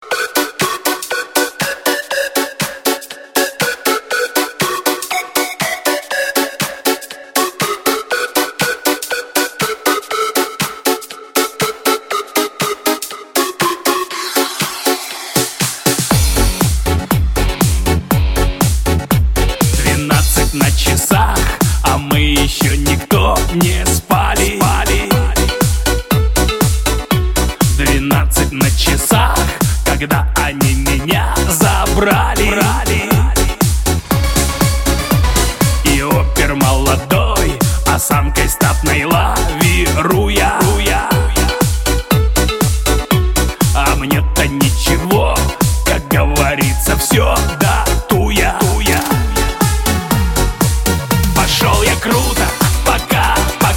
На часах, а мы еще никто не спали. 12 на часах, когда они меня забрали. И опер молодой, осанкой статной лавируя. А мне-то ничего, как говорится, все датуя. Пошел я круто, пока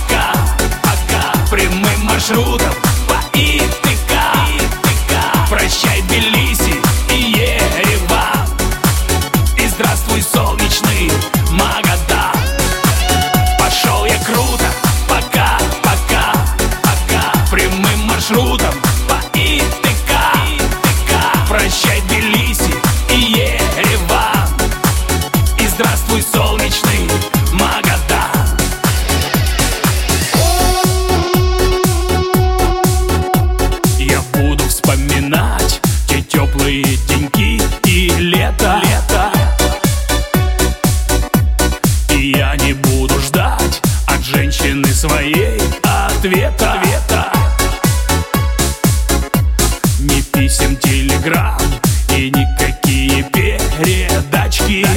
прямым маршрутом по ИТК. Прощай, Тбилиси и Ереван, и здравствуй, солнечный Магадан. Пошел я круто, пока прямым маршрутом по ИТК. Прощай, Тбилиси и Ереван, и здравствуй, солнечный Магадан. Я буду вспоминать те теплые деньки и лето. И я не буду ждать от женщины своей ответа. Ни писем, телеграмм и никакие передачки.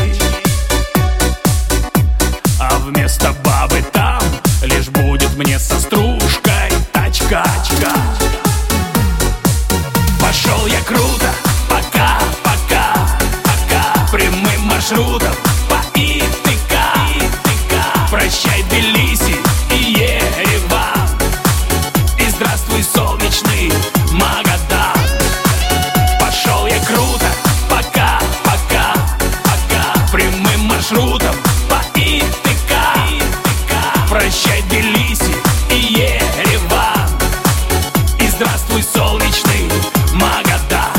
А вместо бабы там лишь будет мне со стружкой тачка. Пошел я круто, пока прямым маршрутом по ИТК. Прощай, Тбилиси и Ереван, и здравствуй, солнечный Магадан. Пошел я круто, пока прямым маршрутом по ИТК. Прощай, Тбилиси и Ереван, и здравствуй, солнечный Магадан.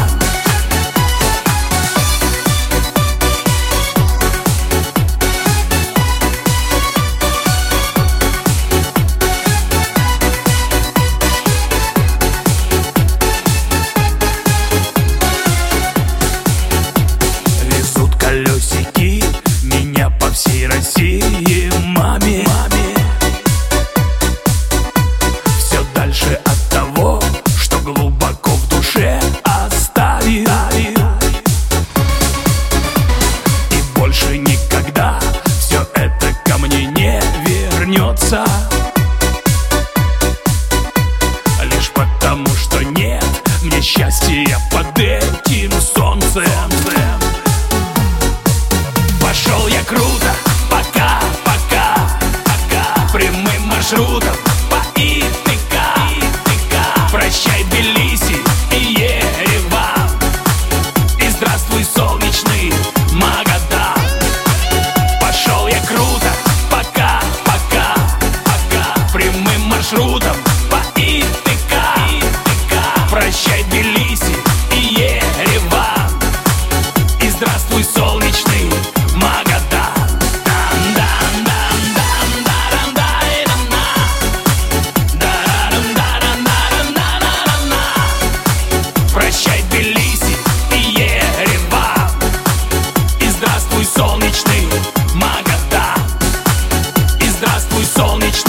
Везут колесики меня по всей России маме. Все дальше от того, что глубоко в душе оставил. И больше никогда все это ко мне не вернется. Лишь потому, что нет мне счастья под этим солнцем. Пошел я круто, пока прямым маршрутом по ИТК. Прощай, Тбилиси и Ереван, и здравствуй, солнечный Магадан. Пошел я круто, пока прямым маршрутом по ИТК. Прощай, Тбилиси и Ереван, и здравствуй, солнечный Магадан. Прощай, Тбилиси и Ереван, и здравствуй, солнечный Магадан, и здравствуй, солнечный